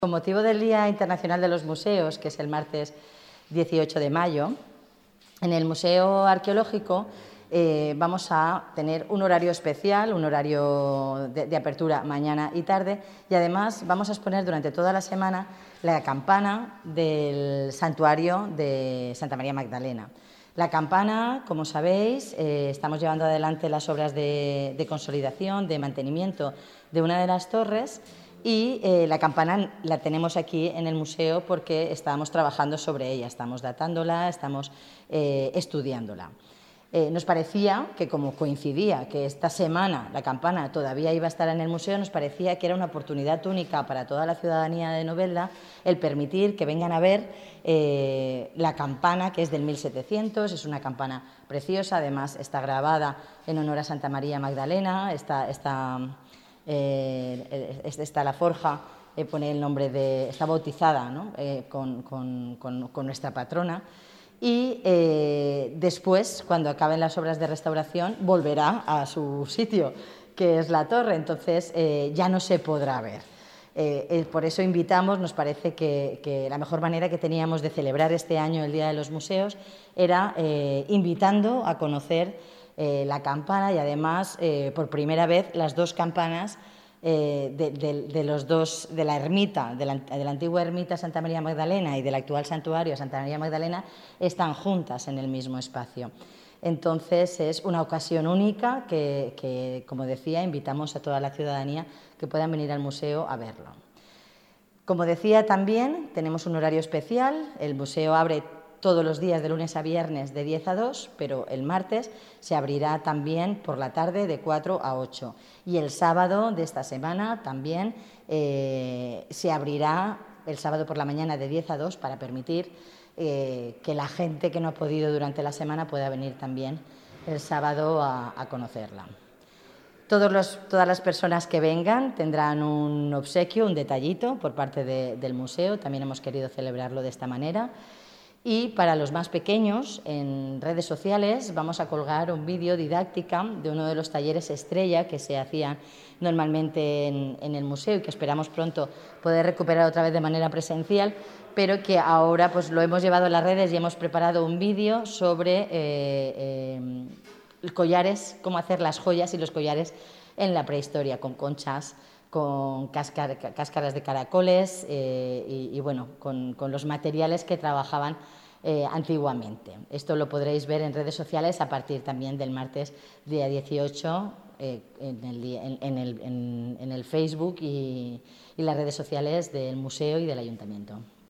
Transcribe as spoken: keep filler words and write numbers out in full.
Con motivo del Día Internacional de los Museos, que es el martes dieciocho de mayo, en el Museo Arqueológico eh, vamos a tener un horario especial, un horario de, de apertura mañana y tarde, y además vamos a exponer durante toda la semana la campana del santuario de Santa María Magdalena. La campana, como sabéis, eh, estamos llevando adelante las obras de, de consolidación, de mantenimiento de una de las torres, y eh, la campana la tenemos aquí en el museo porque estamos trabajando sobre ella, estamos datándola, estamos eh, estudiándola. Eh, nos parecía que, como coincidía que esta semana la campana todavía iba a estar en el museo, nos parecía que era una oportunidad única para toda la ciudadanía de Novelda el permitir que vengan a ver eh, la campana, que es del mil setecientos, es una campana preciosa, además está grabada en honor a Santa María Magdalena, está... está Eh, está la forja, eh, pone el nombre de, está bautizada, ¿no? eh, con, con, con, con nuestra patrona, y eh, después, cuando acaben las obras de restauración, volverá a su sitio, que es la torre, entonces eh, ya no se podrá ver. Eh, eh, por eso invitamos, nos parece que, que la mejor manera que teníamos de celebrar este año el Día de los Museos era eh, invitando a conocer Eh, la campana y además eh, por primera vez las dos campanas eh, de, de, de, los dos, de la ermita, de la, de la antigua ermita Santa María Magdalena y del actual santuario Santa María Magdalena están juntas en el mismo espacio. Entonces es una ocasión única que, que, como decía, invitamos a toda la ciudadanía que puedan venir al museo a verlo. Como decía también, tenemos un horario especial, el museo abre todos los días de lunes a viernes de diez a dos, pero el martes se abrirá también por la tarde de cuatro a ocho. Y el sábado de esta semana también eh, se abrirá el sábado por la mañana de diez a dos para permitir eh, que la gente que no ha podido durante la semana pueda venir también el sábado a, a conocerla. Todos los, todas las personas que vengan tendrán un obsequio, un detallito por parte de, del museo, también hemos querido celebrarlo de esta manera. Y para los más pequeños, en redes sociales vamos a colgar un vídeo didáctica de uno de los talleres estrella que se hacían normalmente en, en el museo y que esperamos pronto poder recuperar otra vez de manera presencial, pero que ahora pues, lo hemos llevado a las redes y hemos preparado un vídeo sobre eh, eh, collares, cómo hacer las joyas y los collares en la prehistoria, con conchas, con cáscar, cáscaras de caracoles eh, y, y bueno, con, con los materiales que trabajaban eh, antiguamente. Esto lo podréis ver en redes sociales a partir también del martes día dieciocho eh, en, el, en, en, el, en, en el Facebook y, y las redes sociales del museo y del ayuntamiento.